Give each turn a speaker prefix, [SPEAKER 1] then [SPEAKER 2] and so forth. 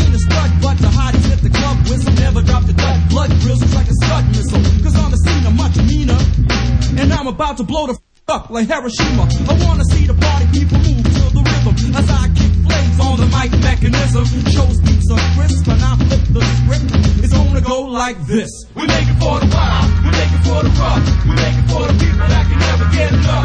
[SPEAKER 1] ain't a stud, but the hotties hit the club whistle, never drop the dud. Blood grills just like a scud missile, cause on the scene I'm much meaner, and I'm about to blow the up like Hiroshima. I wanna see the party people move to the rhythm as I kick flames on the mic mechanism. Shows beats are crisp and I flip the script. It's gonna go like this. We make it for the wild, we make it for the rough, we make it for the people that can never get enough.